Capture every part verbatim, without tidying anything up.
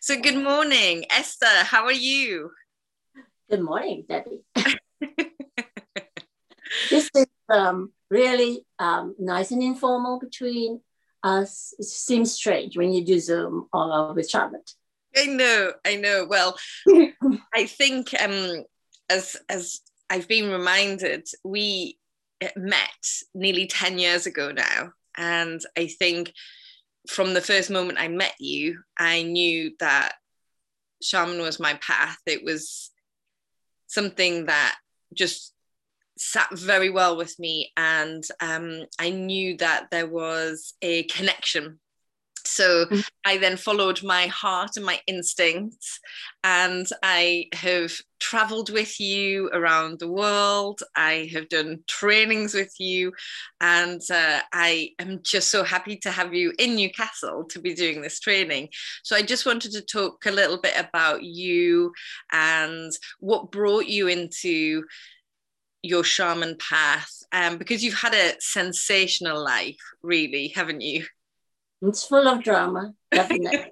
So good morning, Esther. How are you? Good morning, Debbie. This is um, really um, nice and informal between us. It seems strange when you do Zoom or with Charlotte. I know, I know. Well, I think um, as as I've been reminded, we met nearly ten years ago now, and I think from the first moment I met you, I knew that shaman was my path. It was something that just sat very well with me, and um, I knew that there was a connection. So Mhm. I then followed my heart and my instincts, and I have traveled with you around the world. I have done trainings with you, and uh, I am just so happy to have you in Newcastle to be doing this training. So I just wanted to talk a little bit about you and what brought you into your shaman path, um, because you've had a sensational life, really, haven't you? It's full of drama, definitely.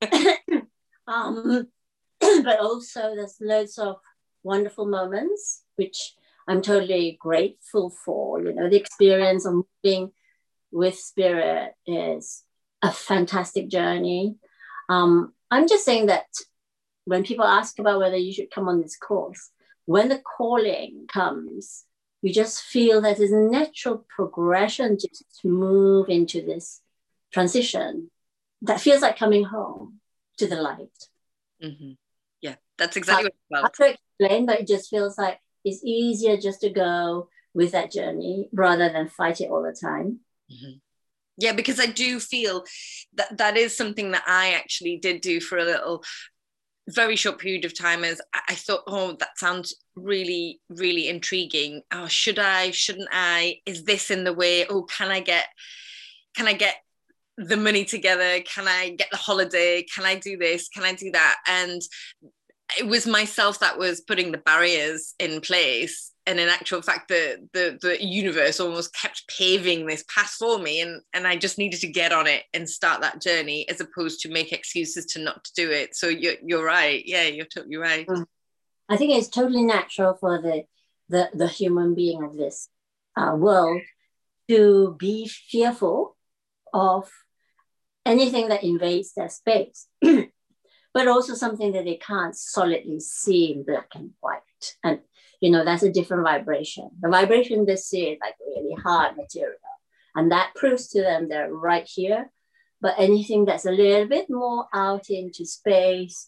um, but also there's loads of wonderful moments, which I'm totally grateful for. You know, the experience of moving with spirit is a fantastic journey. Um, I'm just saying that when people ask about whether you should come on this course, when the calling comes, you just feel that there's a natural progression to, to move into this transition that feels like coming home to the light. Mm-hmm. Yeah, that's exactly Hard, what I hard felt. to explain, but it just feels like it's easier just to go with that journey rather than fight it all the time. Mm-hmm. Yeah, because I do feel that that is something that I actually did do for a little very short period of time. As I thought, oh, that sounds really, really intriguing. Oh, should I, shouldn't I? Is this in the way? Oh, can I get, can I get the money together? Can I get the holiday? Can I do this? Can I do that? And it was myself that was putting the barriers in place, and in actual fact the the the universe almost kept paving this path for me, and and I just needed to get on it and start that journey, as opposed to make excuses to not to do it. So you're, you're right. Yeah, you're totally right. I think it's totally natural for the the, the human being of this uh, world to be fearful of anything that invades their space, but also something that they can't solidly see in black and white. And, you know, that's a different vibration. The vibration they see is like really hard material. And that proves to them they're right here. But anything that's a little bit more out into space,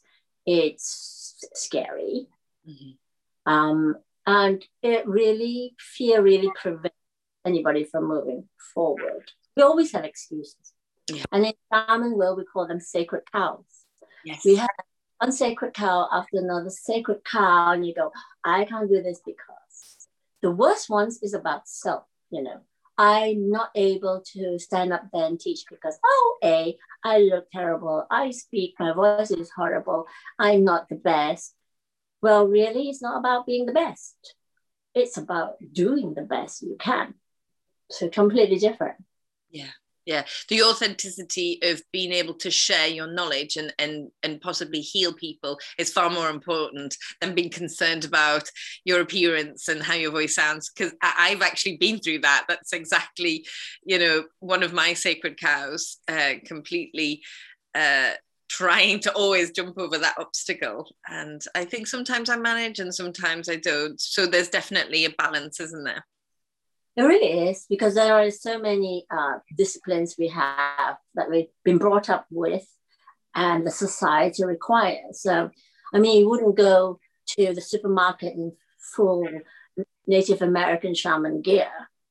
it's scary. Mm-hmm. Um, and it really, fear really prevents anybody from moving forward. We always have excuses. Yeah. And in shaman world, we call them sacred cows. Yes. We have one sacred cow after another sacred cow, and you go, I can't do this because. The worst ones is about self, you know. I'm not able to stand up there and teach because, oh, A, I look terrible. I speak, my voice is horrible. I'm not the best. Well, really, it's not about being the best. It's about doing the best you can. So completely different. Yeah. Yeah, the authenticity of being able to share your knowledge and and and possibly heal people is far more important than being concerned about your appearance and how your voice sounds, because I've actually been through that. That's exactly, you know, one of my sacred cows, uh, completely uh, trying to always jump over that obstacle. And I think sometimes I manage and sometimes I don't. So there's definitely a balance, isn't there? It really is, because there are so many uh, disciplines we have that we've been brought up with and the society requires. So, I mean, you wouldn't go to the supermarket in full Native American shaman gear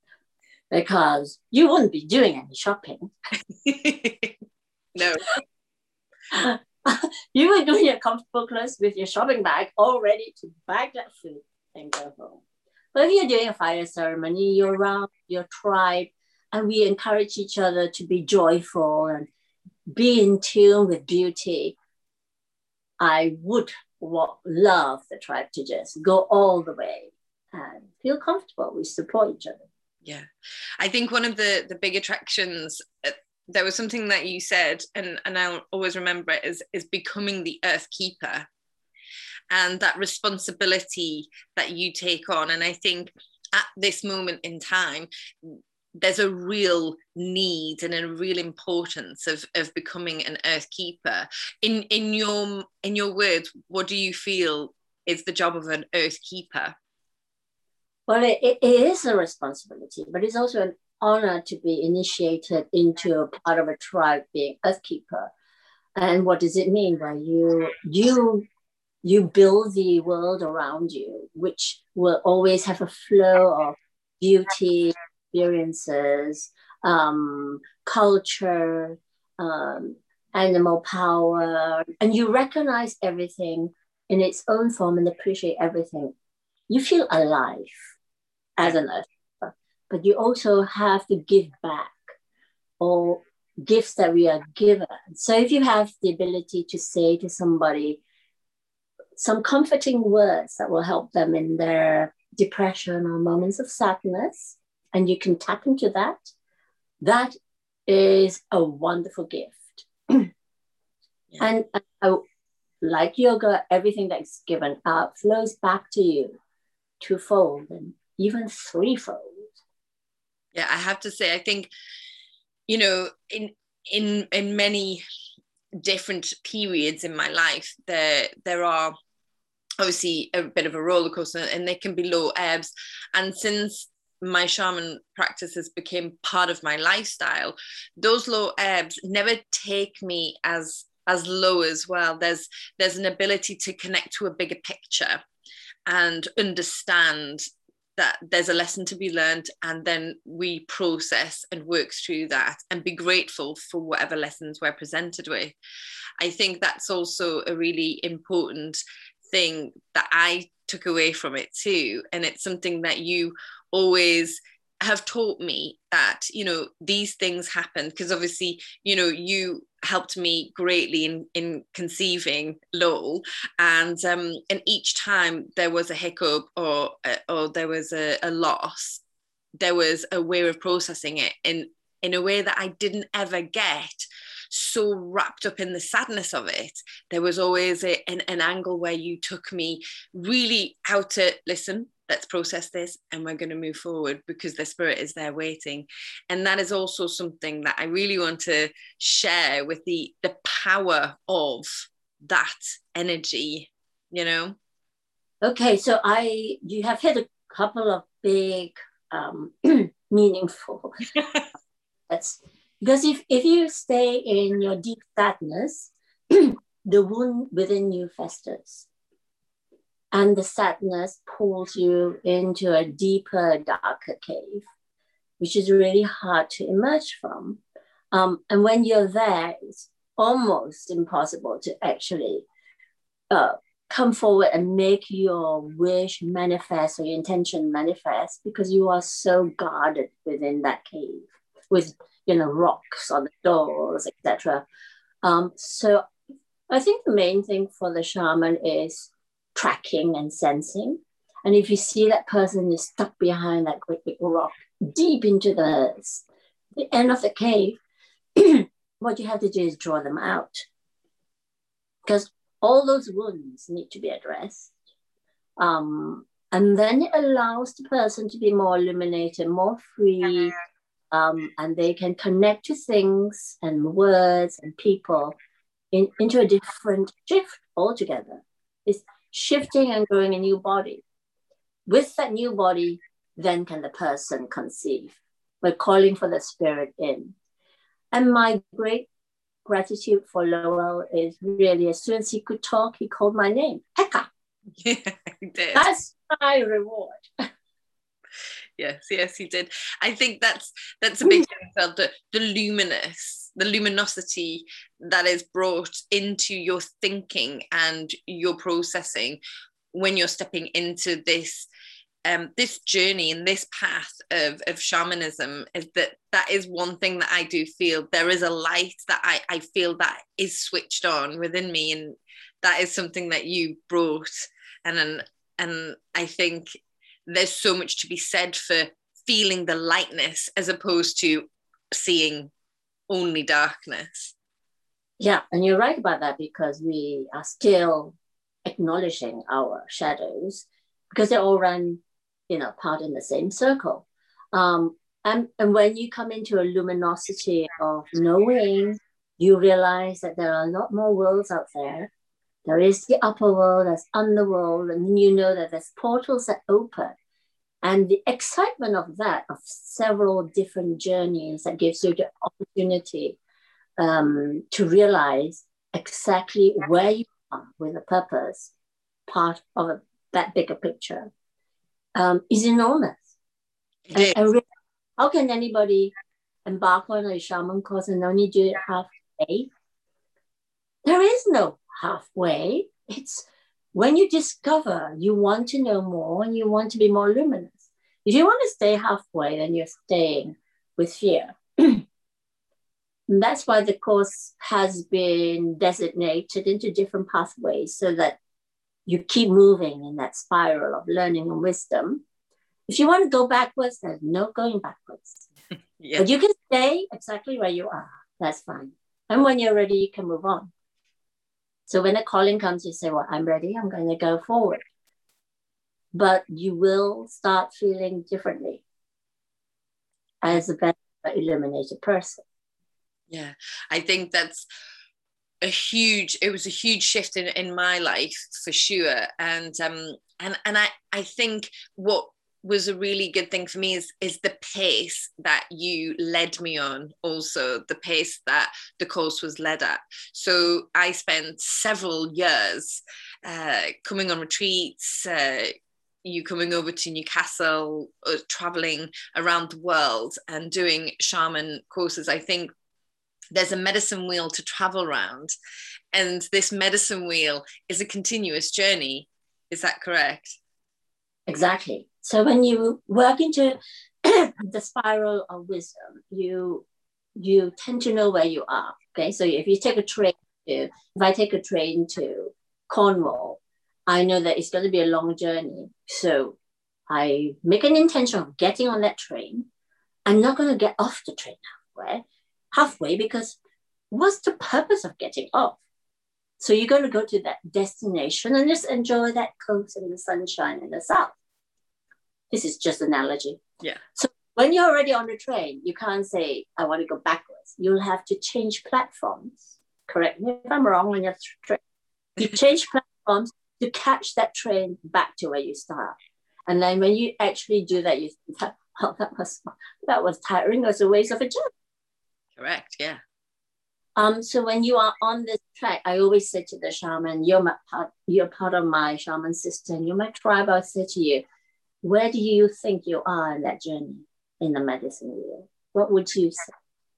because you wouldn't be doing any shopping. No. You would do your comfortable clothes with your shopping bag all ready to bag that food and go home. But if you're doing a fire ceremony, you're around your tribe, and we encourage each other to be joyful and be in tune with beauty. I would love the tribe to just go all the way and feel comfortable. We support each other. Yeah, I think one of the the big attractions there was something that you said, and, and I'll always remember it, is, is becoming the earth keeper, and that responsibility that you take on. And I think at this moment in time, there's a real need and a real importance of, of becoming an earth keeper. In in your in your words, what do you feel is the job of an earth keeper? Well, it, it is a responsibility, but it's also an honor to be initiated into a part of a tribe being earth keeper. And what does it mean? Well, you you you build the world around you, which will always have a flow of beauty, experiences, um, culture, um, animal power, and you recognize everything in its own form and appreciate everything. You feel alive as an earth, but you also have to give back all gifts that we are given. So if you have the ability to say to somebody some comforting words that will help them in their depression or moments of sadness, and you can tap into that, that is a wonderful gift. Yeah. And, and I, like yoga, everything that's given out flows back to you twofold and even threefold. Yeah, I have to say, I think, you know, in in in many different periods in my life, there there are obviously a bit of a roller coaster, and there can be low ebbs. And since my shaman practices became part of my lifestyle, those low ebbs never take me as as low as well. There's there's an ability to connect to a bigger picture and understand that there's a lesson to be learned, and then we process and work through that and be grateful for whatever lessons we're presented with. I think that's also a really important thing that I took away from it too. And it's something that you always have taught me, that, you know, these things happen because obviously, you know, you helped me greatly in, in conceiving Lowell, and um, and each time there was a hiccup or or there was a, a loss, there was a way of processing it in in a way that I didn't ever get so wrapped up in the sadness of it. There was always a, an, an angle where you took me really how to listen, let's process this, and we're going to move forward because the spirit is there waiting. And that is also something that I really want to share with the the power of that energy, you know. Okay, so I you have hit a couple of big um meaningful that's because if if you stay in your deep sadness, the wound within you festers, and the sadness pulls you into a deeper, darker cave, which is really hard to emerge from. Um, and when you're there, it's almost impossible to actually uh, come forward and make your wish manifest or your intention manifest, because you are so guarded within that cave with, you know, rocks on the doors, et cetera. Um, so I think the main thing for the shaman is tracking and sensing. And if you see that person is stuck behind that great big rock deep into the, the end of the cave, what you have to do is draw them out. Because all those wounds need to be addressed. Um, and then it allows the person to be more illuminated, more free, um, and they can connect to things and words and people in, into a different shift altogether. It's shifting and growing a new body. With that new body, then can the person conceive. We're calling for the spirit in. And my great gratitude for Lowell is really, as soon as he could talk, he called my name, Heka. Yeah, he did. That's my reward. Yes, yes, he did. I think that's that's a big thing of the, the luminous, the luminosity that is brought into your thinking and your processing when you're stepping into this um, this journey and this path of, of shamanism. Is that that is one thing that I do feel. There is a light that I, I feel that is switched on within me, and that is something that you brought. And and, and I think there's so much to be said for feeling the lightness as opposed to seeing only darkness. Yeah, and you're right about that, because we are still acknowledging our shadows, because they all run, you know, part in the same circle. Um, and, and when you come into a luminosity of knowing, you realize that there are a lot more worlds out there. There is the upper world, there's underworld, and then you know that there's portals that open. And the excitement of that, of several different journeys, that gives you the opportunity um, to realize exactly where you are with a purpose, part of a, that bigger picture, um, is enormous. And, and really, how can anybody embark on a shaman course and only do it halfway? There is no halfway. It's when you discover you want to know more and you want to be more luminous. If you want to stay halfway, then you're staying with fear. And that's why the course has been designated into different pathways, so that you keep moving in that spiral of learning and wisdom. If you want to go backwards, there's no going backwards. Yeah. But you can stay exactly where you are. That's fine. And when you're ready, you can move on. So when the calling comes, you say, well, I'm ready. I'm going to go forward. But you will start feeling differently as a better illuminated person. Yeah, I think that's a huge, it was a huge shift in, in my life for sure. And um and and I, I think what was a really good thing for me is is the pace that you led me on, also the pace that the course was led at. So I spent several years uh, coming on retreats, uh, you coming over to Newcastle, uh, traveling around the world and doing shaman courses. I think there's a medicine wheel to travel around, and this medicine wheel is a continuous journey. Is that correct? Exactly. So when you work into the spiral of wisdom, you you tend to know where you are. Okay, so if you take a train to, if I take a train to Cornwall, I know that it's going to be a long journey. So I make an intention of getting on that train. I'm not going to get off the train halfway. halfway because what's the purpose of getting off? So you're going to go to that destination and just enjoy that coast and the sunshine in the south. This is just an analogy. Yeah. So when you're already on the train, you can't say, I want to go backwards. You'll have to change platforms. Correct me if I'm wrong when you're train. You change platforms to catch that train back to where you start. And then when you actually do that, you think, oh, that was, that was tiring. It was a waste of a journey. Correct, yeah. Um, so when you are on this track, I always say to the shaman, you're my part, you're part of my shaman system, you're my tribe. I say to you, where do you think you are in that journey in the medicine wheel? What would you say?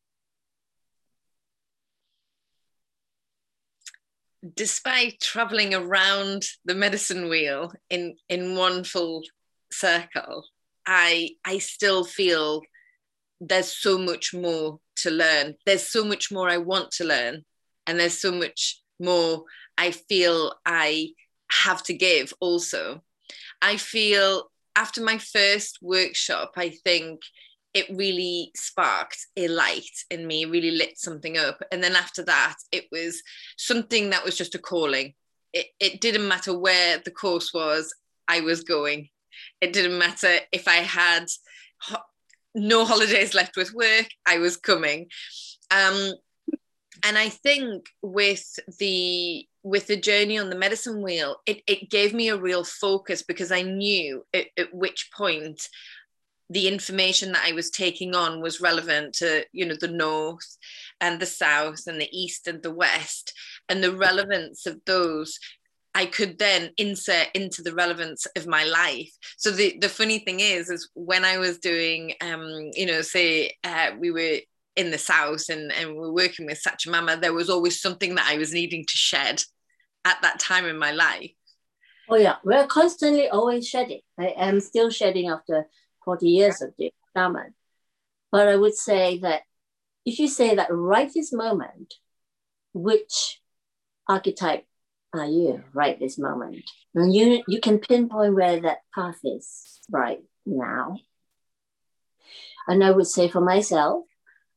Despite traveling around the medicine wheel in, in one full circle, I I still feel there's so much more to learn. There's so much more I want to learn. And there's so much more I feel I have to give also. I feel after my first workshop, I think it really sparked a light in me, really lit something up. And then after that, it was something that was just a calling. It, it didn't matter where the course was, I was going. It didn't matter if I had ho- no holidays left with work, I was coming. Um, and I think with the with the journey on the medicine wheel, it, it gave me a real focus, because I knew at, at which point the information that I was taking on was relevant to, you know, the north and the south and the east and the west, and the relevance of those I could then insert into the relevance of my life. So the, the funny thing is, is when I was doing, um, you know, say uh, we were in the south and, and we were working with Sachamama, there was always something that I was needing to shed at that time in my life. Oh yeah, we're constantly always shedding. I am still shedding after forty years of doing shaman. But I would say that if you say that right this moment, which archetype are you right this moment? And you, you can pinpoint where that path is right now. And I would say for myself,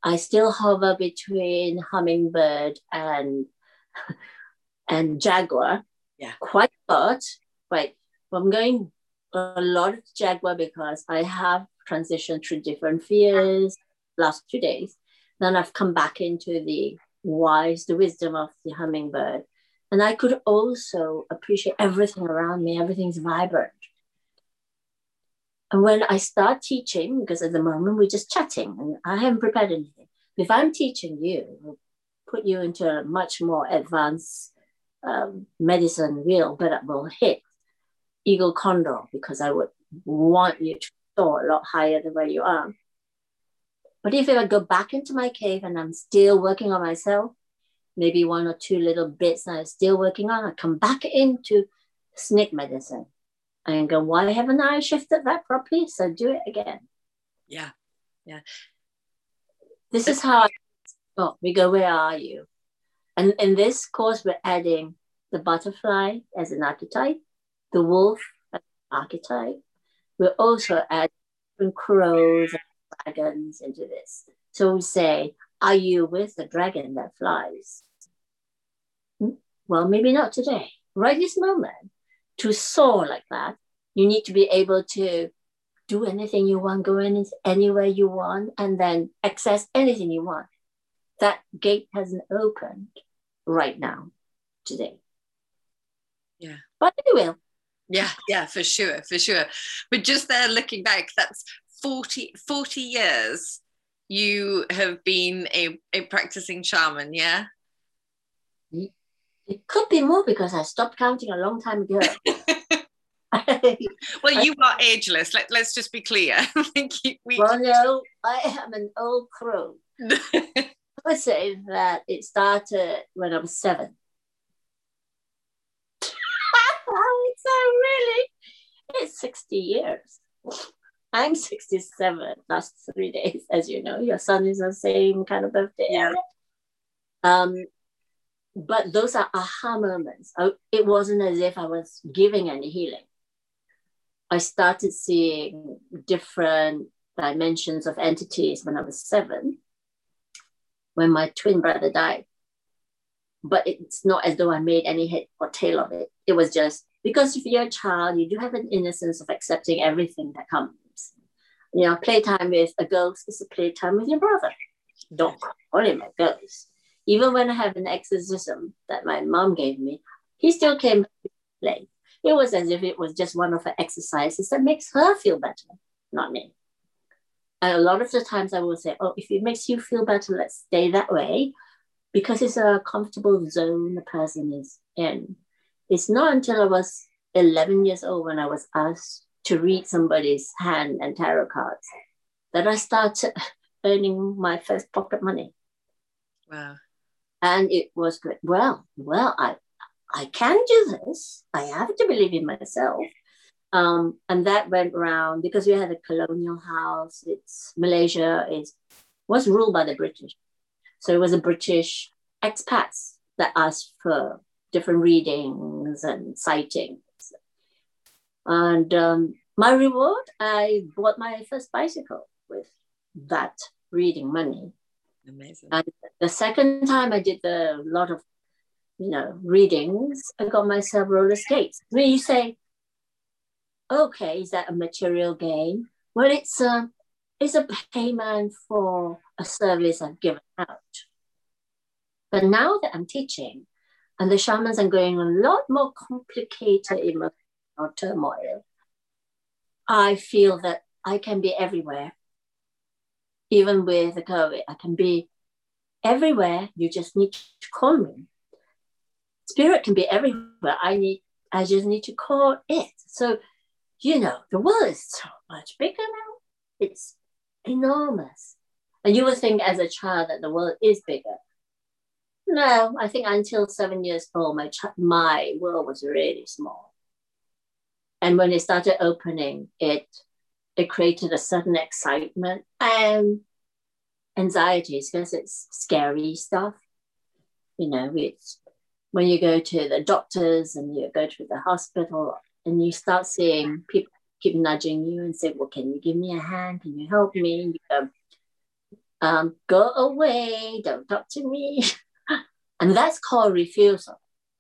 I still hover between hummingbird and and jaguar. Yeah. Quite a lot. Right. I'm going a lot of jaguar because I have transitioned through different fears last two days. Then I've come back into the wise, the wisdom of the hummingbird. And I could also appreciate everything around me. Everything's vibrant. And when I start teaching, because at the moment we're just chatting and I haven't prepared anything. If I'm teaching you, I'll put you into a much more advanced um, medicine wheel, but it will hit eagle condor because I would want you to soar a lot higher than where you are. But if I go back into my cave and I'm still working on myself, maybe one or two little bits that I'm still working on, I come back into snake medicine and go, why haven't I shifted that properly? So do it again. Yeah, yeah. This is how I, oh, we go, where are you? And in this course, we're adding the butterfly as an archetype, the wolf as an archetype. We're also adding crows and dragons into this. So we say, are you with the dragon that flies? Hmm? Well, maybe not today. Right this moment, to soar like that, you need to be able to do anything you want, go in anywhere you want, and then access anything you want. That gate hasn't opened right now, today. Yeah. But it will. Yeah, yeah, for sure, for sure. But just there looking back, that's forty, forty years you have been a, a practicing shaman, yeah? It could be more because I stopped counting a long time ago. Well, you are ageless. Let, let's just be clear. we... Well, no, I am an old crow. I would say that it started when I was seven. So really, it's sixty years. I'm sixty-seven last three days, as you know. Your son is the same kind of birthday. Yeah. Um, but those are aha moments. I, it wasn't as if I was giving any healing. I started seeing different dimensions of entities when I was seven, when my twin brother died. But it's not as though I made any head or tail of it. It was just because if you're a child, you do have an innocence of accepting everything that comes. You know, playtime with a ghost is a playtime with your brother. Don't call him a ghost. Even when I have an exorcism that my mom gave me, he still came to play. It was as if it was just one of her exercises that makes her feel better, not me. And a lot of the times I will say, oh, if it makes you feel better, let's stay that way, because it's a comfortable zone the person is in. It's not until I was eleven years old when I was asked to read somebody's hand and tarot cards that I started earning my first pocket money. Wow. And it was good. Well, well, I I can do this. I have to believe in myself. Um, and that went around because we had a colonial house. It's Malaysia is was ruled by the British. So it was a British expats that asked for different readings and sightings. And um, my reward, I bought my first bicycle with that reading money. Amazing. And the second time I did a lot of, you know, readings, I got myself roller skates. When you say, okay, is that a material gain? Well, it's a, it's a payment for a service I've given out. But now that I'm teaching, and the shamans are going a lot more complicated emotional turmoil, I feel that I can be everywhere. Even with the COVID, I can be everywhere. You just need to call me. Spirit can be everywhere. I need, I just need to call it. So, you know, the world is so much bigger now. It's enormous. And you would think as a child that the world is bigger. No, I think until seven years old, my ch- my world was really small. And when it started opening, it it created a certain excitement and anxieties because it's scary stuff. You know, it's when you go to the doctors and you go to the hospital and you start seeing people keep nudging you and say, well, can you give me a hand? Can you help me? And you go, Um, go away, don't talk to me. And that's called refusal.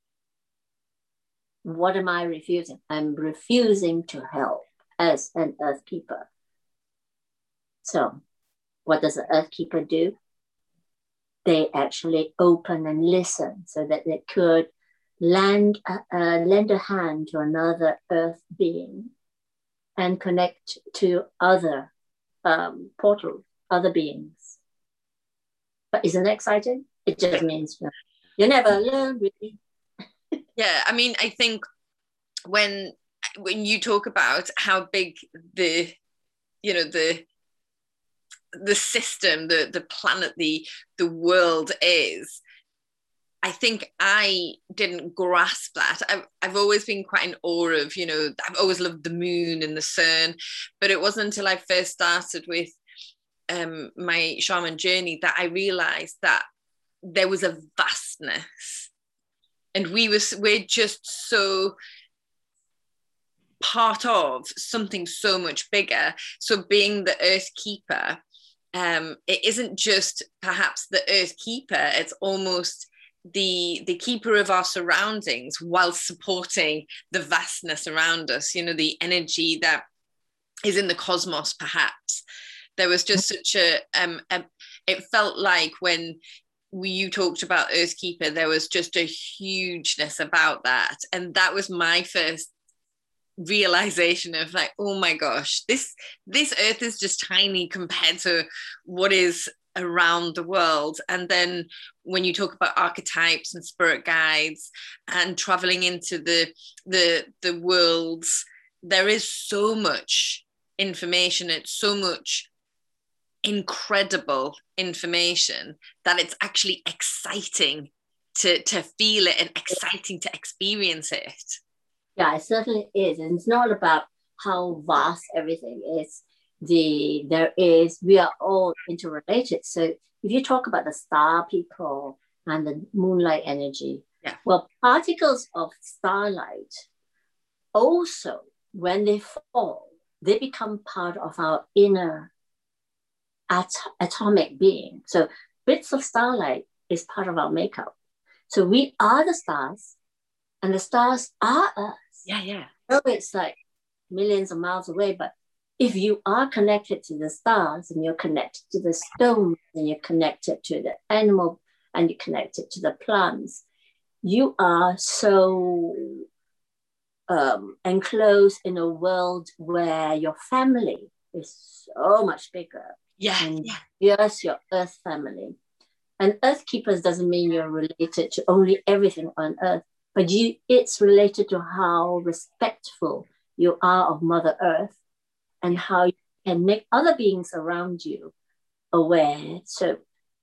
What am I refusing? I'm refusing to help as an earth keeper. So what does the earth keeper do? They actually open and listen so that they could lend, uh, uh, lend a hand to another earth being and connect to other um, portals, other beings. But isn't it exciting? It just means you, know, you never learn, really. Yeah, I mean, I think when when you talk about how big the, you know, the the system, the the planet, the the world is, I think I didn't grasp that. I've, I've always been quite in awe of, you know, I've always loved the moon and the sun, but it wasn't until I first started with um, my shaman journey that I realized that there was a vastness, and we was we're just so part of something so much bigger. So being the earth keeper, um, it isn't just perhaps the earth keeper, it's almost the the keeper of our surroundings while supporting the vastness around us, you know, the energy that is in the cosmos. Perhaps there was just such a um a, it felt like when we, you talked about Earthkeeper, there was just a hugeness about that, and that was my first realization of like, oh my gosh, this this earth is just tiny compared to what is around the world. And then when you talk about archetypes and spirit guides and traveling into the the the worlds, there is so much information, it's so much incredible information that it's actually exciting to to feel it and exciting to experience it. Yeah, it certainly is. And it's not about how vast everything is. The there is, we are all interrelated. So if you talk about the star people and the moonlight energy, yeah. Well, particles of starlight also, when they fall, they become part of our inner at- atomic being. So bits of starlight is part of our makeup. So we are the stars, and the stars are us. Yeah, yeah. So it's like millions of miles away, but if you are connected to the stars and you're connected to the stones and you're connected to the animal and you're connected to the plants, you are so um, enclosed in a world where your family is so much bigger. Yeah, and yeah. Just your earth family. And earth keepers doesn't mean you're related to only everything on earth, but you, it's related to how respectful you are of Mother Earth and how you can make other beings around you aware. So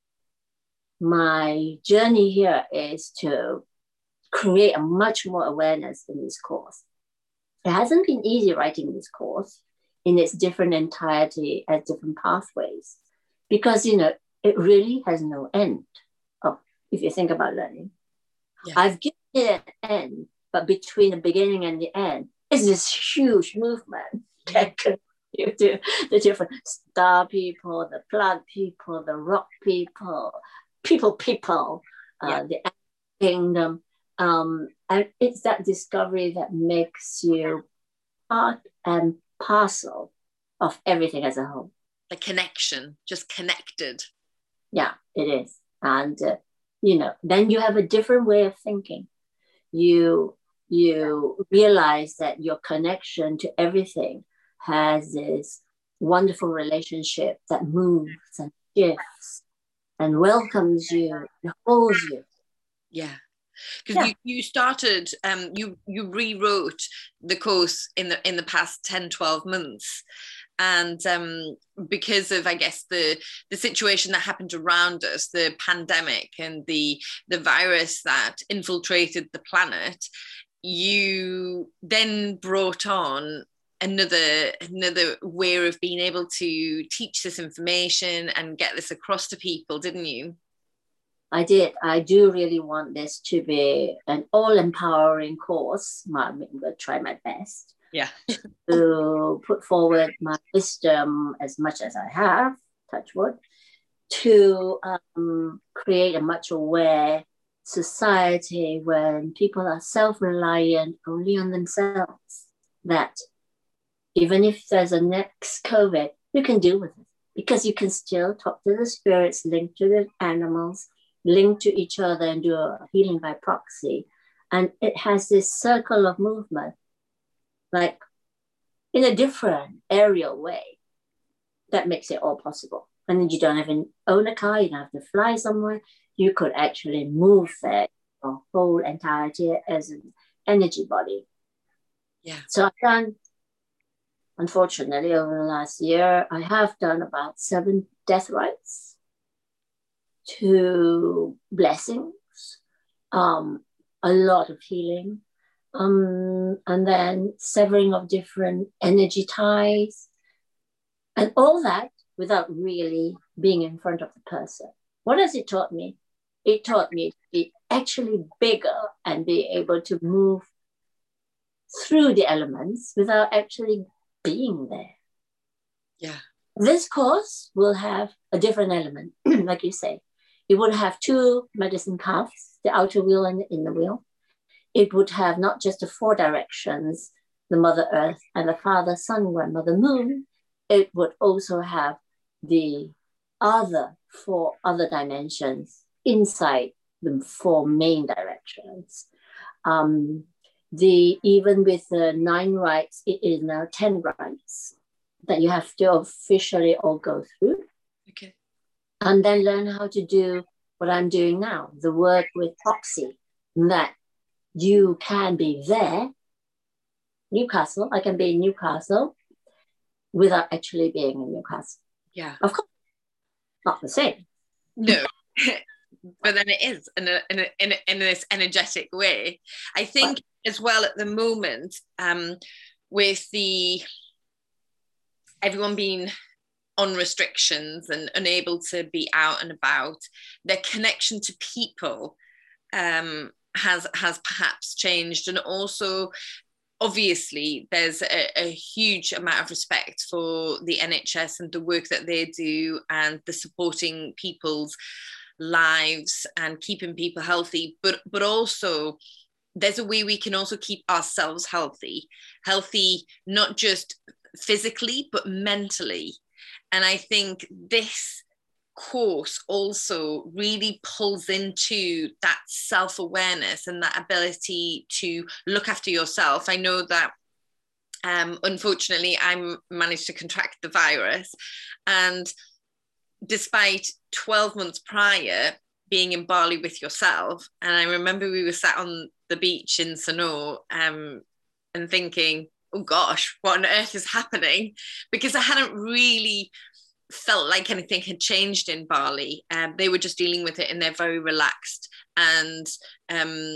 my journey here is to create a much more awareness in this course. It hasn't been easy writing this course in its different entirety as different pathways, because, you know, it really has no end. Oh, if you think about learning. Yeah. I've given it an end, but between the beginning and the end is this huge movement that continue to the different star people, the plant people, the rock people, people, people, yeah. uh, the kingdom. Um, and it's that discovery that makes you part and parcel of everything as a whole. The connection, just connected. Yeah, it is. And, uh, you know, then you have a different way of thinking. You, you realize that your connection to everything has this wonderful relationship that moves and shifts and welcomes you and holds you. Yeah. Because yeah. you, you started, um, you you rewrote the course in the in the past ten, twelve months. And um, because of, I guess, the the situation that happened around us, the pandemic and the the virus that infiltrated the planet, you then brought on another another way of being able to teach this information and get this across to people, didn't you? I did. I do really want this to be an all-empowering course. I'm going to try my best. Yeah. To put forward my wisdom as much as I have, touch wood, to um, create a much aware society where people are self-reliant only on themselves, that even if there's a next COVID, you can deal with it because you can still talk to the spirits, link to the animals, link to each other and do a healing by proxy. And it has this circle of movement, like in a different aerial way that makes it all possible. And then you don't even own a car, you don't have to fly somewhere. You could actually move there, your whole entirety as an energy body. Yeah. So I've done, unfortunately, over the last year, I have done about seven death rites, two blessings, um, a lot of healing, um, and then severing of different energy ties, and all that without really being in front of the person. What has it taught me? It taught me to be actually bigger and be able to move through the elements without actually being there. Yeah. This course will have a different element, like you say. It would have two medicine paths, the outer wheel and the inner wheel. It would have not just the four directions, the Mother Earth and the Father, Sun, Grandmother, Moon. It would also have the other four other dimensions inside the four main directions. Um, the even with the nine rites, it is now ten rites that you have to officially all go through. Okay. And then learn how to do what I'm doing now, the work with proxy, that you can be there, Newcastle, I can be in Newcastle without actually being in Newcastle. Yeah. Of course, not the same. No. But then it is in a, in a, in a, in this energetic way. I think what? As well at the moment, um, with the everyone being on restrictions and unable to be out and about, their connection to people um, has has perhaps changed, and also obviously there's a, a huge amount of respect for the N H S and the work that they do and the supporting people's lives and keeping people healthy, but but also there's a way we can also keep ourselves healthy healthy not just physically but mentally. And I think this course also really pulls into that self-awareness and that ability to look after yourself. I know that um unfortunately I managed to contract the virus, and despite twelve months prior being in Bali with yourself, and I remember we were sat on the beach in Sanur um, and thinking, oh gosh, what on earth is happening? Because I hadn't really felt like anything had changed in Bali. Um, they were just dealing with it in their very relaxed and um,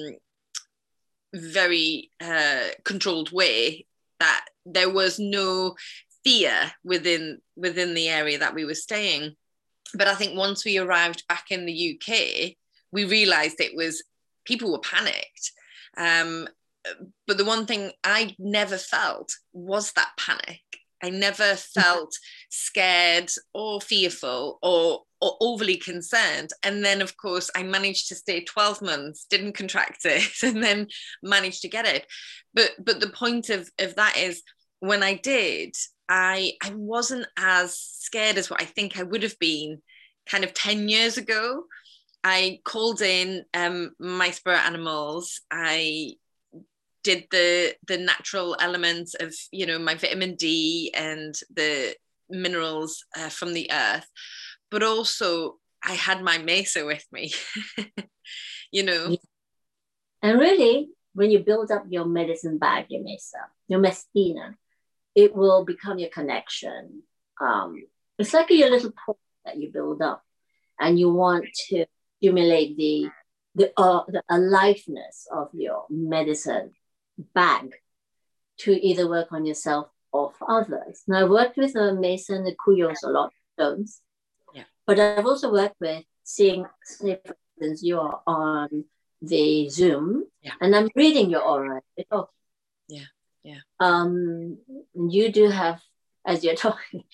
very uh, controlled way, that there was no fear within within the area that we were staying. But I think once we arrived back in the U K, we realized it was, people were panicked. Um, but the one thing I never felt was that panic. I never felt scared or fearful or, or overly concerned. And then, of course, I managed to stay twelve months, didn't contract it, and then managed to get it. But but the point of, of that is, when I did, I I wasn't as scared as what I think I would have been kind of ten years ago. I called in um, my spirit animals. I did the the natural elements of, you know, my vitamin D and the minerals uh, from the earth. But also I had my mesa with me, you know. And really, when you build up your medicine bag, your mesa, your mestina, it will become your connection. Um, it's like your little port that you build up, and you want to stimulate the the, uh, the aliveness of your medicine bag to either work on yourself or for others. Now, I've worked with a mason, the kuyos, a lot of stones, yeah. But I've also worked with, seeing, say, for instance, you are on the Zoom, yeah. and I'm reading your aura. Yeah, yeah. Um, you do have, as you're talking,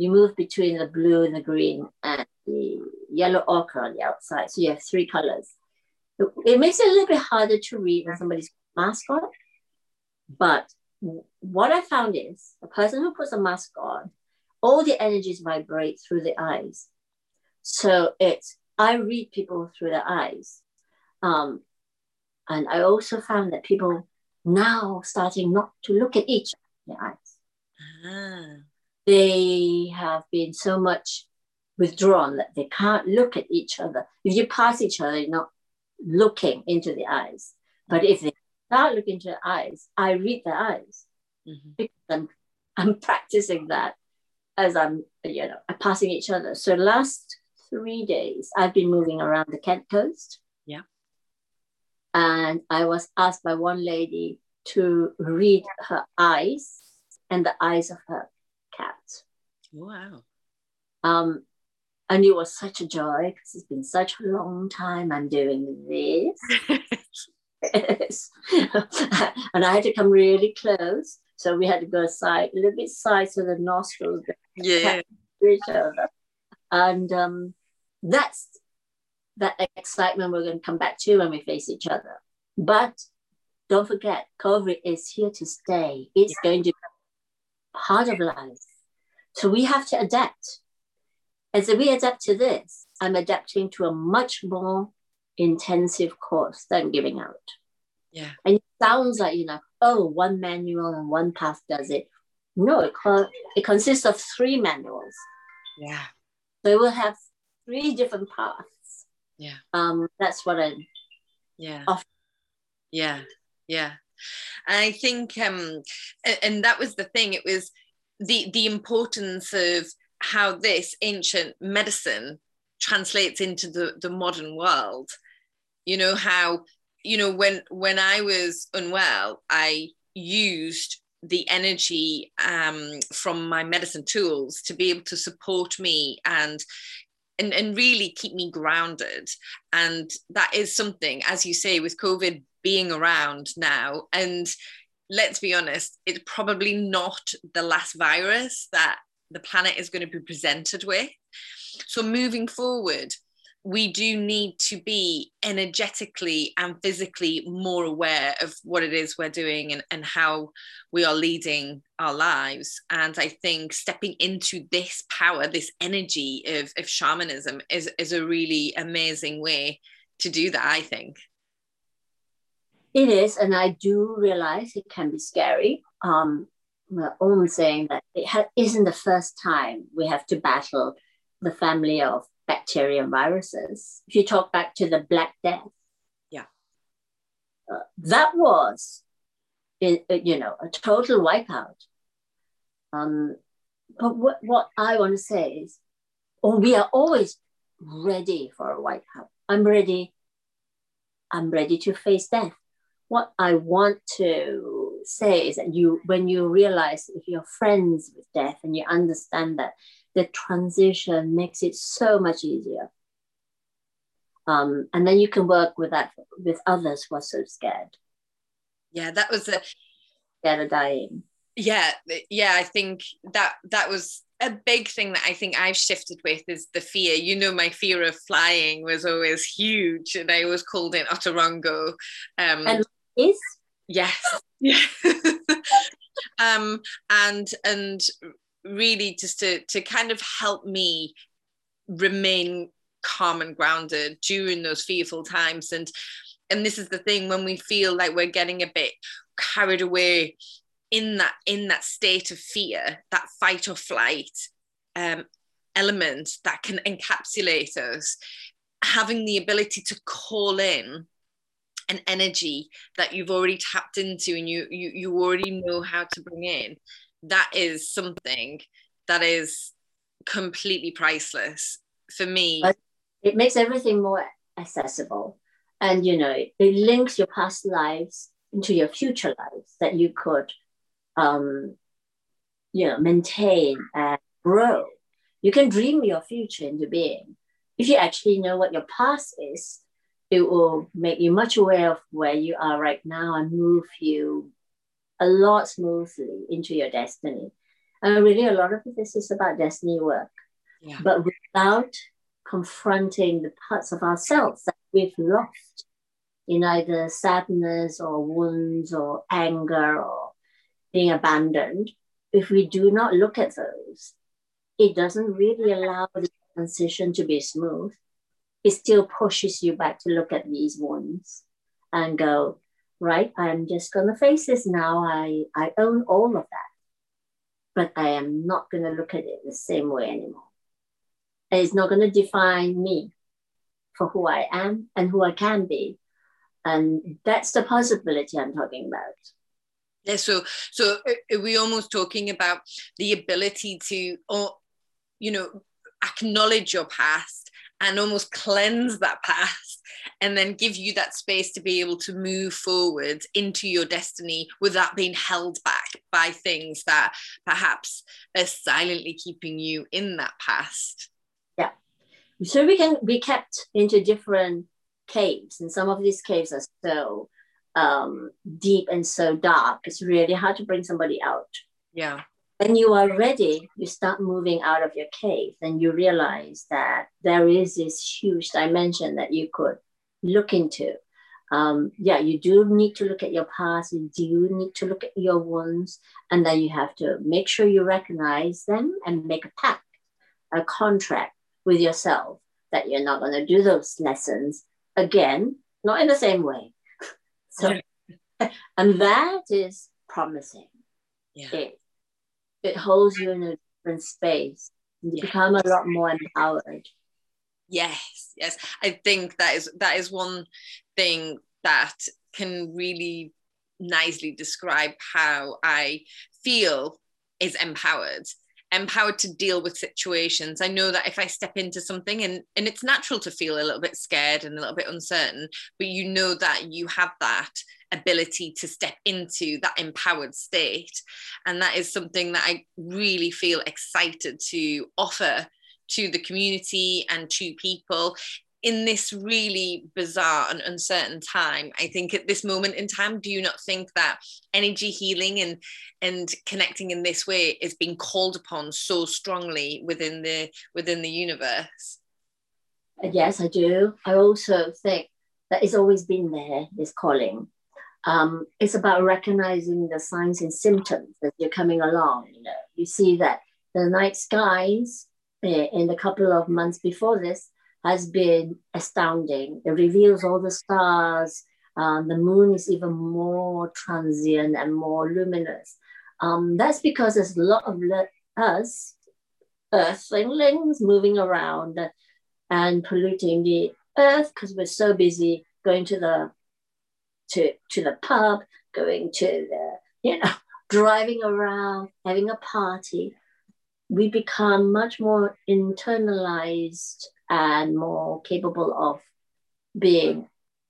you move between the blue and the green and the yellow ochre on the outside. So you have three colors. It makes it a little bit harder to read when somebody's mask on. But what I found is a person who puts a mask on, all the energies vibrate through the eyes. So it's, I read people through their eyes. Um, and I also found that people now starting not to look at each other in the eyes. Ah. They have been so much withdrawn that they can't look at each other. If you pass each other, you're not looking into the eyes. But if they start looking into the eyes, I read their eyes. Mm-hmm. Because I'm, I'm practicing that as I'm, you know, passing each other. So last three days, I've been moving around the Kent coast. Yeah. And I was asked by one lady to read her eyes and the eyes of her cat. Wow. Um, and it was such a joy because it's been such a long time I'm doing this. And I had to come really close. So we had to go side, a little bit side so the nostrils yeah. each other. And um, that's that excitement we're going to come back to when we face each other. But don't forget, COVID is here to stay. It's yeah. going to be part of life. So we have to adapt. As we adapt to this, I'm adapting to a much more intensive course that I'm giving out. Yeah. And it sounds like, you know, oh, one manual and one path does it. No, it, co- it consists of three manuals. Yeah. So we'll have three different paths. Yeah. Um, that's what I'm yeah. offering. Yeah. Yeah. And I think, um, and, and that was the thing, it was the the importance of how this ancient medicine translates into the, the modern world. You know, how, you know, when when I was unwell, I used the energy um, from my medicine tools to be able to support me and, and, and really keep me grounded. And that is something, as you say, with COVID being around now, and let's be honest, it's probably not the last virus that the planet is going to be presented with. So moving forward, we do need to be energetically and physically more aware of what it is we're doing and, and how we are leading our lives. And I think stepping into this power, this energy of, of shamanism is, is a really amazing way to do that, I think. It is, and I do realize it can be scary. Um, we're almost saying that it ha- isn't the first time we have to battle the family of bacteria and viruses. If you talk back to the Black Death, yeah, uh, that was, it, it, you know, a total wipeout. Um, but what, what I want to say is, oh, we are always ready for a wipeout. I'm ready. I'm ready to face death. What I want to say is that you, when you realize if you're friends with death and you understand that the transition makes it so much easier. Um, and then you can work with that with others who are so scared. Yeah, that was a scared of dying. Yeah, yeah, I think that that was a big thing that I think I've shifted with is the fear. You know, my fear of flying was always huge, and I always called it Otorongo. Um, and is yes, yeah. um, and and really just to to kind of help me remain calm and grounded during those fearful times. And and this is the thing, when we feel like we're getting a bit carried away in that in that state of fear, that fight or flight um, element that can encapsulate us, having the ability to call in an energy that you've already tapped into and you you you already know how to bring in, that is something that is completely priceless for me. But it makes everything more accessible, and you know, it links your past lives into your future lives that you could um you know maintain and grow. You can dream your future into being. If you actually know what your past is, it will make you much aware of where you are right now and move you a lot smoothly into your destiny. And really, a lot of this is about destiny work, Yeah. but without confronting the parts of ourselves that we've lost in either sadness or wounds or anger or being abandoned. If we do not look at those, it doesn't really allow the transition to be smooth. It still pushes you back to look at these wounds and go, right, I'm just going to face this now. I, I own all of that, but I am not going to look at it the same way anymore. And it's not going to define me for who I am and who I can be. And that's the possibility I'm talking about. Yeah, so so are we almost talking about the ability to, or you know, acknowledge your past and almost cleanse that past, and then give you that space to be able to move forward into your destiny without being held back by things that perhaps are silently keeping you in that past. Yeah. So we can be kept into different caves, and some of these caves are so um, deep and so dark, it's really hard to bring somebody out. Yeah. When you are ready, you start moving out of your cave, and you realize that there is this huge dimension that you could look into. Um, yeah, you do need to look at your past, you do need to look at your wounds, and then you have to make sure you recognize them and make a pact, a contract with yourself that you're not going to do those lessons again, not in the same way. So, yeah. And that is promising. Yeah. It, it holds you in a different space. You yeah. become a lot more empowered. Yes, yes. I think that is that is one thing that can really nicely describe how I feel is empowered. Empowered to deal with situations. I know that if I step into something, and, and it's natural to feel a little bit scared and a little bit uncertain, but you know that you have that ability to step into that empowered state. And that is something that I really feel excited to offer to the community and to people in this really bizarre and uncertain time. I think at this moment in time, do you not think that energy healing and and connecting in this way is being called upon so strongly within the within the universe? Yes, I do. I also think that it's always been there, this calling. Um, it's about recognizing the signs and symptoms as you're coming along. You know, you see that the night skies in a couple of months before this has been astounding. It reveals all the stars. Um, the moon is even more transient and more luminous. Um, that's because there's a lot of le- us, earthlings, moving around and polluting the earth because we're so busy going to the to to the pub, going to the, you know, driving around, having a party. We become much more internalized and more capable of being,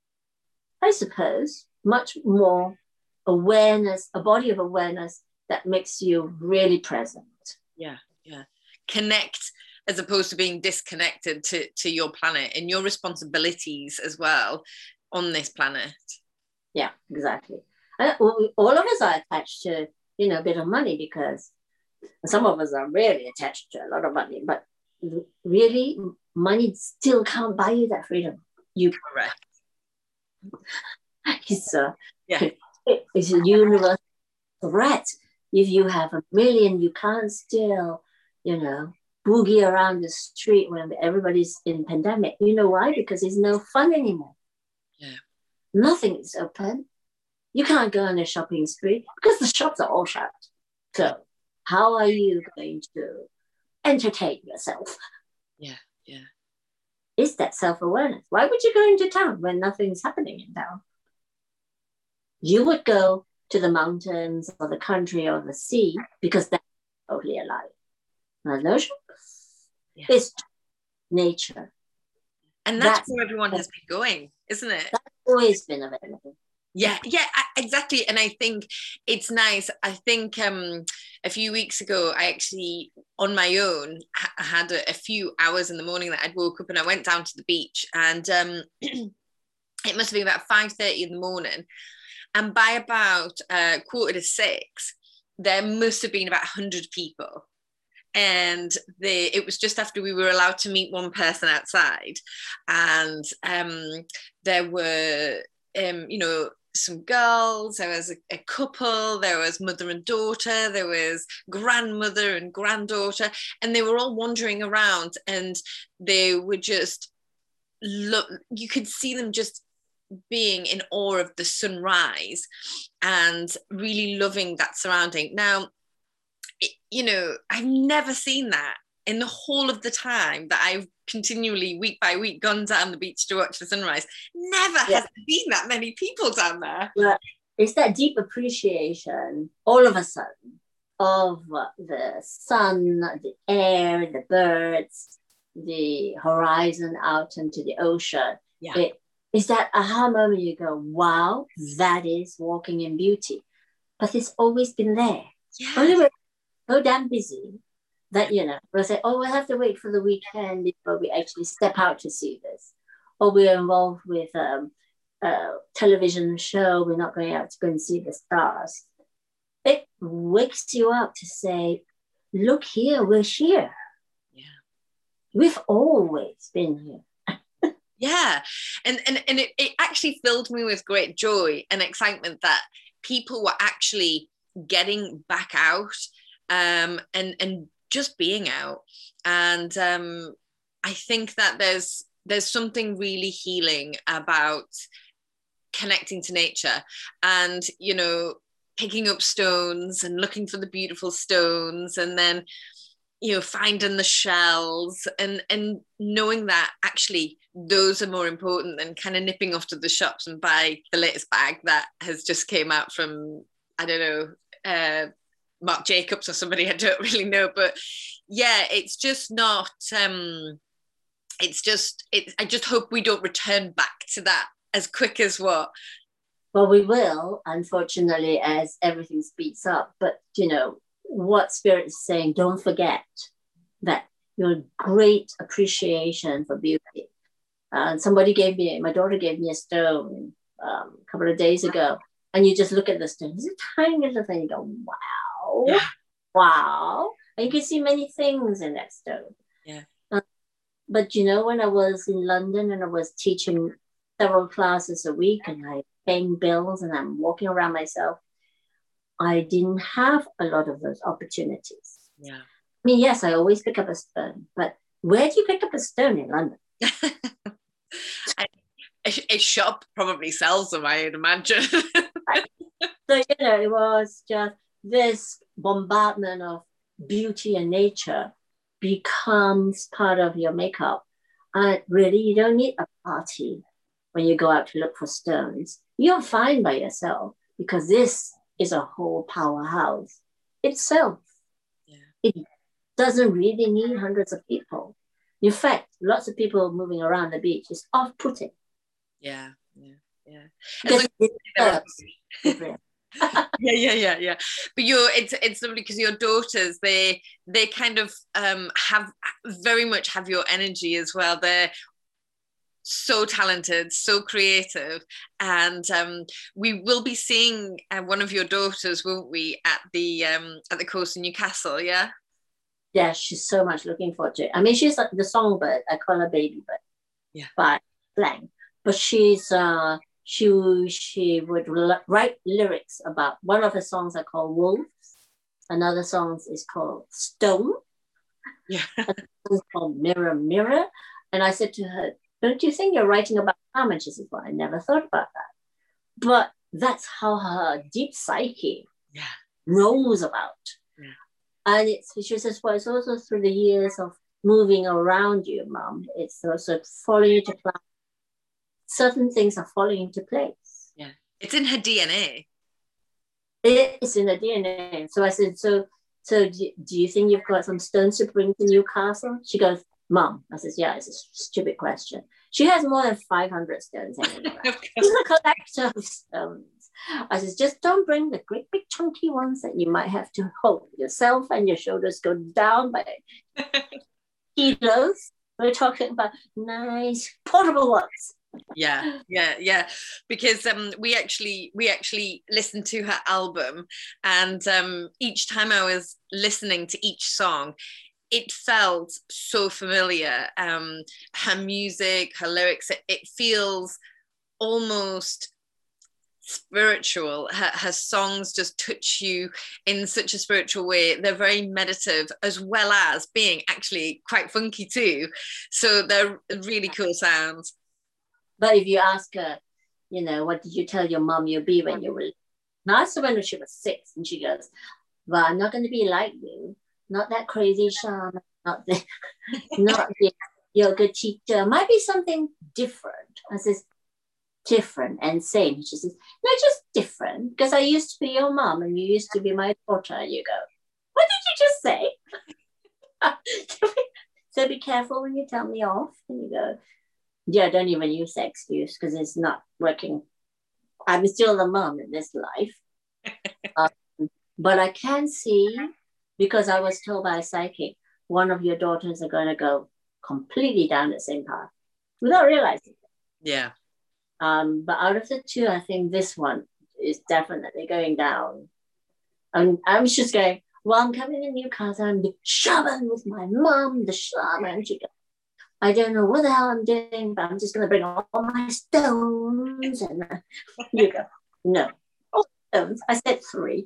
I suppose, much more awareness, a body of awareness that makes you really present. Yeah, yeah. Connect as opposed to being disconnected to, to your planet and your responsibilities as well on this planet. Yeah, exactly. And all of us are attached to, you know, a bit of money, because some of us are really attached to a lot of money, but really, money still can't buy you that freedom. You correct. It's a, yeah. It's a universal threat. If you have a million, you can't still, you know, boogie around the street when everybody's in pandemic. You know why? Because there's no fun anymore. Yeah. Nothing is open. You can't go on a shopping spree because the shops are all shut. So how are you going to entertain yourself? Yeah, yeah. Is that self-awareness? Why would you go into town when nothing's happening in town? You would go to the mountains or the country or the sea because that's totally alive. Now, no shops. Yeah. It's nature. And that's, that's where everyone has been going, isn't it? That's always been available. Yeah, yeah, exactly. And I think it's nice. I think um, a few weeks ago, I actually, on my own, I had a, a few hours in the morning that I'd woke up and I went down to the beach, and um, it must have been about five thirty in the morning. And by about uh, quarter to six, there must have been about one hundred people. And they, it was just after we were allowed to meet one person outside. And um, there were, um, you know, some girls, there was a, a couple, there was mother and daughter, there was grandmother and granddaughter, and they were all wandering around, and they were just, look, you could see them just being in awe of the sunrise and really loving that surrounding. Now, it, you know, I've never seen that in the whole of the time that I've continually, week by week, gone down the beach to watch the sunrise. Never yeah. has there been that many people down there. Yeah. It's that deep appreciation, all of a sudden, of the sun, the air, the birds, the horizon out into the ocean. Yeah. It, it's that aha moment you go, wow, that is walking in beauty. But it's always been there. Yeah. Only we're so damn busy that, you know, we'll say, oh, we'll have to wait for the weekend before we actually step out to see this. Or we're involved with um, a television show, we're not going out to go and see the stars. It wakes you up to say, look here, we're here. Yeah. We've always been here. Yeah. And, and, and it, it actually filled me with great joy and excitement that people were actually getting back out um, and, and just being out. And um, I think that there's there's something really healing about connecting to nature and, you know, picking up stones and looking for the beautiful stones, and then, you know, finding the shells, and and knowing that actually those are more important than kind of nipping off to the shops and buy the latest bag that has just came out from, I don't know, uh, Marc Jacobs or somebody, I don't really know. But yeah, it's just not, um, it's just, it, I just hope we don't return back to that as quick as what. Well, we will, unfortunately, as everything speeds up. But, you know, what Spirit is saying, don't forget that your great appreciation for beauty. And uh, somebody gave me, my daughter gave me a stone um, a couple of days ago, and you just look at the stone, it's a tiny little thing, you go, wow, yeah. wow. And you can see many things in that stone. Yeah. Uh, but, you know, when I was in London and I was teaching several classes a week and I paying bills and I'm walking around myself, I didn't have a lot of those opportunities. Yeah. I mean, yes, I always pick up a stone, but where do you pick up a stone in London? a, a shop probably sells them, I'd imagine. So, you know, it was just this bombardment of beauty and nature becomes part of your makeup. And really, you don't need a party when you go out to look for stones. You're fine by yourself because this is a whole powerhouse itself. Yeah. It doesn't really need hundreds of people. In fact, lots of people moving around the beach is off-putting. Yeah, yeah, yeah. Because like, yeah, yeah, yeah, yeah. But you're it's it's lovely because your daughters, they they kind of um have very much have your energy as well. They're so talented, so creative, and um, we will be seeing uh, one of your daughters, won't we, at the um at the coast in Newcastle? Yeah. Yeah, she's so much looking forward to it. I mean, she's like the songbird. I call her Baby Bird. Yeah. By slang. But she's uh she she would l- write lyrics about one of her songs are called Wolves. Another song is called Stone. Yeah. Another song is called Mirror Mirror. And I said to her, don't you think you're writing about karma? She said, well, I never thought about that. But that's how her deep psyche yeah. knows about. Yeah. And it's, she says, well, it's also through the years of moving around you, Mom. It's also falling into place. Certain things are falling into place. Yeah. It's in her D N A. It's in her D N A. So I said, so so do, do you think you've got some stones to bring to Newcastle? She goes, Mom. I says, yeah, it's a stupid question. She has more than five hundred stones hanging around. She's a collector of stones. I says, just don't bring the great big chunky ones that you might have to hold yourself and your shoulders go down by kilos. We're talking about nice portable ones. Yeah, yeah, yeah. Because um, we actually we actually listened to her album, and um, each time I was listening to each song, it felt so familiar. Um, her music, her lyrics, it, it feels almost spiritual. Her, her songs just touch you in such a spiritual way. They're very meditative, as well as being actually quite funky too. So they're really cool sounds. But if you ask her, you know, what did you tell your mom you'll be when you were? And I asked her when she was six, and she goes, "Well, I'm not going to be like you. Not that crazy shaman. Not the, not the yoga teacher. Might be something different." I says, "Different and same." She says, "No, just different. Because I used to be your mom, and you used to be my daughter." And you go, "What did you just say?" So be careful when you tell me off. And you go, "Yeah, don't even use that excuse because it's not working. I'm still the mom in this life." um, but I can see, because I was told by a psychic, one of your daughters are going to go completely down the same path without realizing it. Yeah. Um, but out of the two, I think this one is definitely going down. And I'm just going, "Well, I'm coming to Newcastle. I'm the shaman with my mom, the shaman." She goes, "I don't know what the hell I'm doing, but I'm just going to bring all my stones." And uh, you go, "No, all stones." I said three.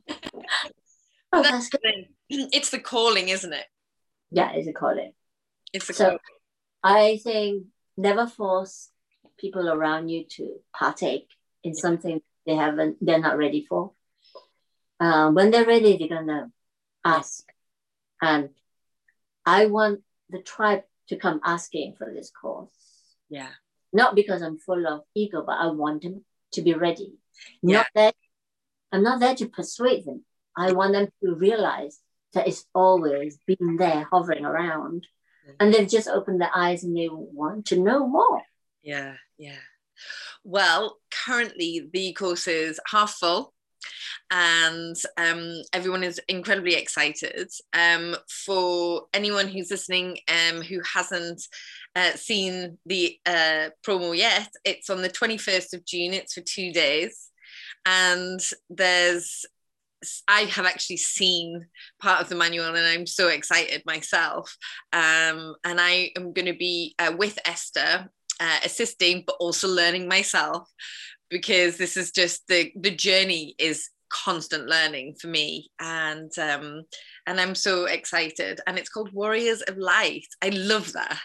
Oh, That's that's good. It's the calling, isn't it? Yeah, it's a calling. It's the So calling. I think never force people around you to partake in something they haven't, they're not ready for. Um, when they're ready, they're going to ask. And I want the tribe to come asking for this course. Yeah. Not because I'm full of ego, but I want them to be ready. Yeah. Not that I'm not there to persuade them. I want them to realize that it's always been there hovering around. And they've just opened their eyes and they want to know more. Yeah, yeah. Well, currently the course is half full, and um, everyone is incredibly excited. Um, for anyone who's listening um, who hasn't uh, seen the uh, promo yet, it's on the twenty-first of June. It's for two days. And there's I have actually seen part of the manual, and I'm so excited myself. Um, and I am going to be uh, with Esther, uh, assisting, but also learning myself, because this is just the the journey is constant learning for me, and um, and I'm so excited. And it's called Warriors of Light. I love that.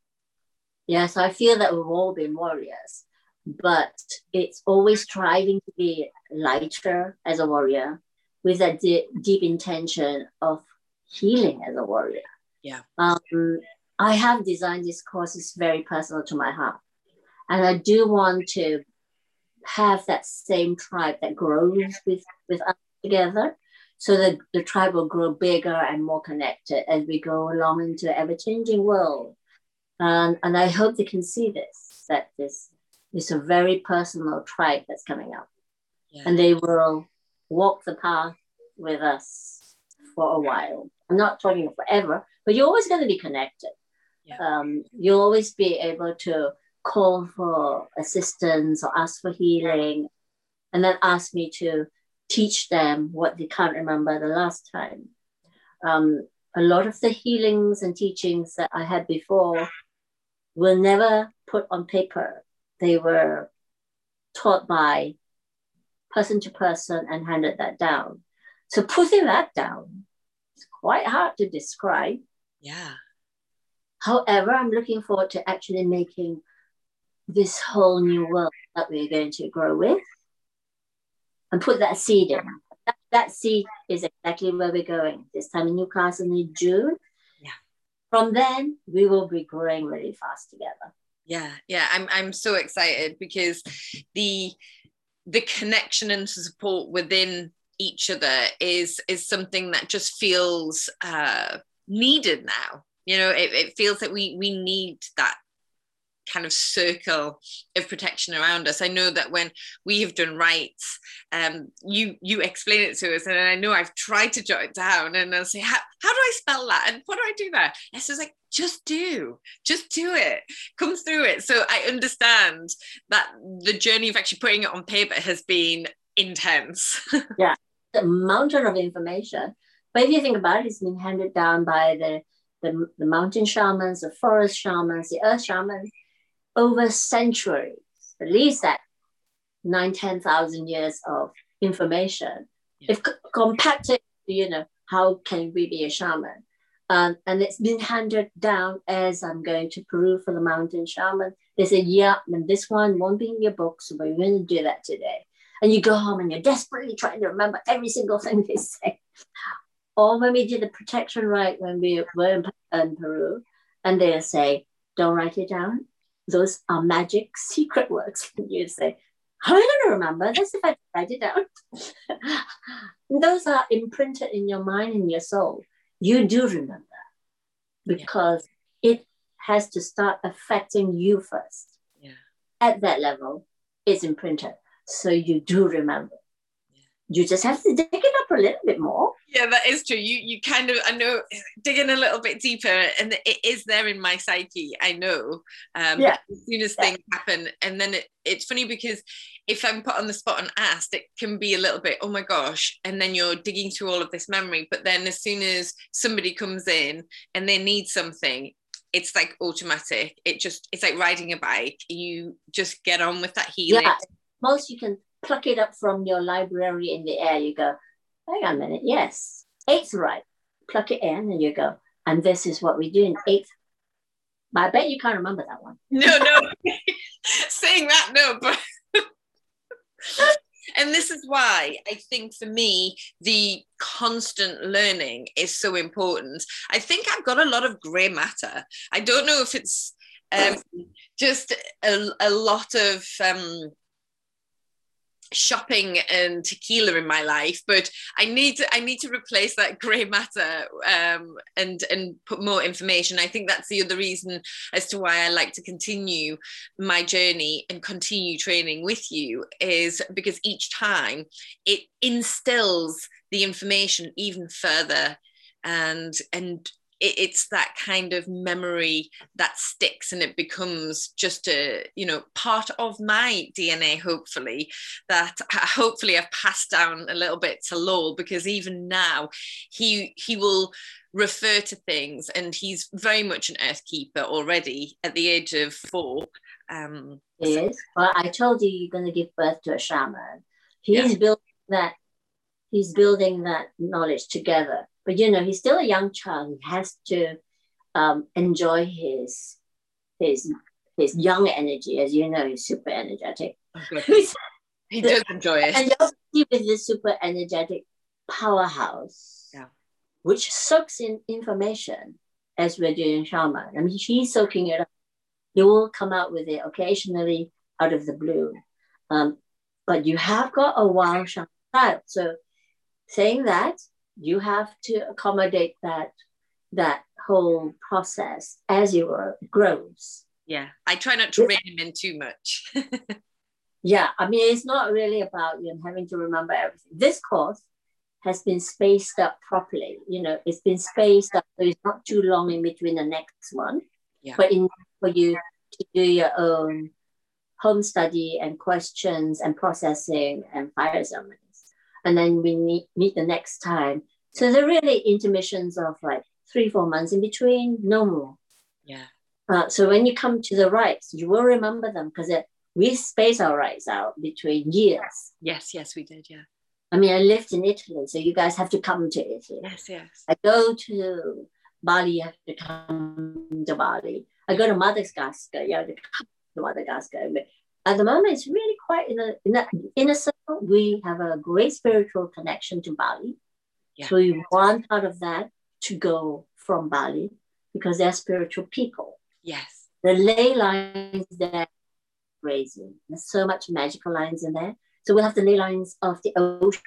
Yes, I feel that we've all been warriors, but it's always striving to be lighter as a warrior with that di- deep intention of healing as a warrior. Yeah. Um, I have designed this course, it's very personal to my heart. And I do want to have that same tribe that grows with, with us together, so that the tribe will grow bigger and more connected as we go along into an ever-changing world. Um, and I hope they can see this, that this is a very personal tribe that's coming up. Yeah. And they will walk the path with us for a while. I'm not talking forever, but you're always going to be connected. Yeah. Um, you'll always be able to call for assistance or ask for healing, and then ask me to teach them what they can't remember the last time. Um, a lot of the healings and teachings that I had before were never put on paper. They were taught by person to person and handed that down. So putting that down is quite hard to describe. Yeah. However, I'm looking forward to actually making this whole new world that we're going to grow with and put that seed in. That, that seed is exactly where we're going. This time in Newcastle in June. Yeah. From then, we will be growing really fast together. Yeah, yeah. I'm I'm so excited, because the the connection and support within each other is is something that just feels uh, needed now. You know, it, it feels that we we need that kind of circle of protection around us. I know that when we have done rites, um, you you explain it to us, and I know I've tried to jot it down, and I'll say, how, how do I spell that? And what do I do there? Esther's like, just do, just do it, come through it. So I understand that the journey of actually putting it on paper has been intense. Yeah, the mountain of information. But if you think about it, it's been handed down by the, the, the mountain shamans, the forest shamans, the earth shamans over centuries, at least that nine, ten thousand years of information. Yeah. If c- compacted, you know, how can we be a shaman? Um, and it's been handed down as I'm going to Peru for the mountain shaman. They said, yeah, and this one won't be in your book, so we're going to do that today. And you go home and you're desperately trying to remember every single thing they say. Or when we did the protection rite when we were in, in Peru, and they'll say, don't write it down. Those are magic secret words. You say, how am I going to remember this if I write it down? Those are imprinted in your mind and your soul. You do remember because yeah. it has to start affecting you first. Yeah. At that level, it's imprinted. So you do remember. Yeah. You just have to dig it up a little bit more. Yeah, that is true. You you kind of, I know, digging a little bit deeper, and it is there in my psyche, I know. Um, yeah. As soon as things yeah. happen, and then it, it's funny because if I'm put on the spot and asked, it can be a little bit, oh my gosh, and then you're digging through all of this memory. But then as soon as somebody comes in and they need something, it's like automatic. It just, it's like riding a bike. You just get on with that healing. Yeah, most you can pluck it up from your library in the air. You go, hang on a minute, yes, eighth right. Pluck it in and you go, and this is what we do in eighth. But I bet you can't remember that one. No, no. Saying that, no, but... And this is why I think for me the constant learning is so important. I think I've got a lot of grey matter. I don't know if it's um, just a, a lot of um, shopping and tequila in my life, but I need to I need to replace that grey matter um, and and put more information. I think that's the other reason as to why I like to continue my journey and continue training with you, is because each time it instills the information even further, and and it's that kind of memory that sticks, and it becomes just a, you know, part of my D N A, hopefully, that hopefully I've passed down a little bit to Lowell, because even now he he will refer to things, and he's very much an earth keeper already at the age of four. Um, yes, well, I told you you're going to give birth to a shaman. He's yeah. building that. He's building that knowledge together. But, you know, he's still a young child. He has to um, enjoy his, his, his young energy. As you know, he's super energetic. Okay. He does enjoy it. And you also see with this super energetic powerhouse, yeah. which soaks in information as we're doing shaman. I mean, he's soaking it up. He will come out with it occasionally out of the blue. Um, but you have got a wild shaman child. So saying that, you have to accommodate that that whole process as it grows. Yeah, I try not to rein him in too much. Yeah, I mean, it's not really about, you know, having to remember everything. This course has been spaced up properly. You know, it's been spaced up, so it's not too long in between the next one. Yeah. But in for you to do your own home study and questions and processing and fire ceremonies. And then we meet, meet the next time. So there are really intermissions of like three, four months in between, no more. Yeah. Uh, so when you come to the rites, you will remember them, because we space our rites out between years. Yes, yes, we did, yeah. I mean, I lived in Italy, so you guys have to come to Italy. Yes, yes. I go to Bali, you have to come to Bali. I go to Madagascar, you have to come to Madagascar. But at the moment, it's really quite in a, in a, in a circle. We have a great spiritual connection to Bali. Yeah. So we want part of that to go from Bali, because they're spiritual people. Yes. The ley lines there are crazy. There's so much magical lines in there. So we'll have the ley lines of the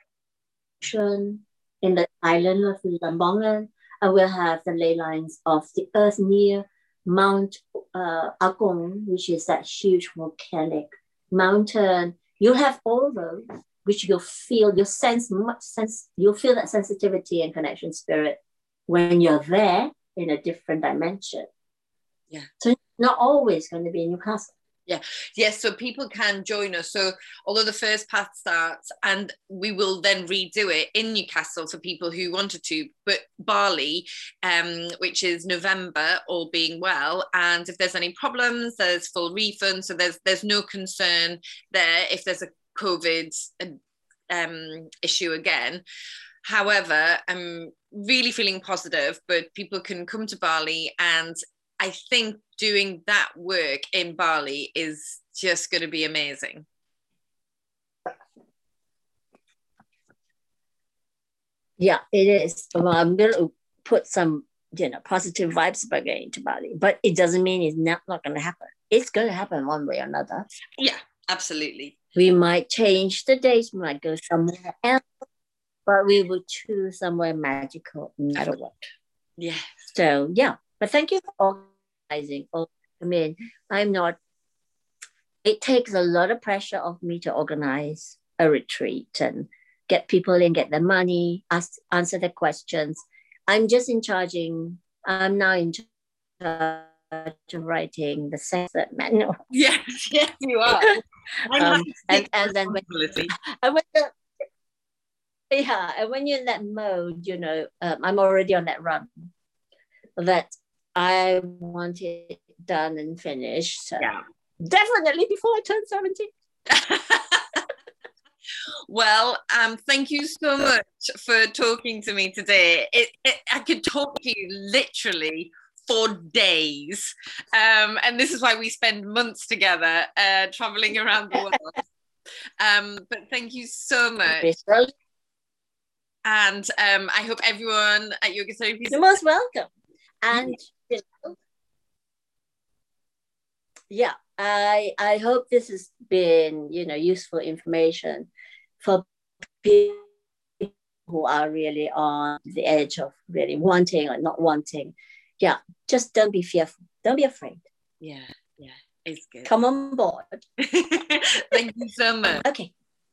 ocean in the island of Lambongan, and we'll have the ley lines of the earth near Mount uh, Agung, which is that huge volcanic mountain. You'll have all those, which you'll feel, you'll sense much sense, you'll feel that sensitivity and connection spirit when you're there in a different dimension. Yeah. So it's not always going to be in Newcastle. Yeah, yes, so people can join us. So although the first path starts, and we will then redo it in Newcastle for people who wanted to, but Bali, um, which is November, all being well, and if there's any problems, there's full refund, so there's there's no concern there if there's a COVID um, issue again. However, I'm really feeling positive, but people can come to Bali, and I think doing that work in Bali is just going to be amazing. Yeah, it is. Well, I'm going to put some, you know, positive vibes by going to Bali, but it doesn't mean it's not, not going to happen. It's going to happen one way or another. Yeah, absolutely. We might change the dates. We might go somewhere else, but we will choose somewhere magical no matter what. Yeah. So, yeah. But thank you for organizing. I mean, I'm not, it takes a lot of pressure off me to organize a retreat and get people in, get their money, ask, answer their questions. I'm just in charging, I'm now in charge of writing the Sunset Manual. Yes, yes, you are. um, and, and then when, and when the, yeah, and when you're in that mode, you know, um, I'm already on that run that I want it done and finished. So yeah. Definitely before I turn seventy. Well, um, thank you so much for talking to me today. It, it, I could talk to you literally for days. Um, and this is why we spend months together uh, traveling around the world. Um, but thank you so much. And um, I hope everyone at Yoga Therapy... You're most welcome. And you know, yeah, I I hope this has been, you know, useful information for people who are really on the edge of really wanting or not wanting. Yeah, just don't be fearful. Don't be afraid. Yeah, yeah, it's good. Come on board. Thank you so much. Okay.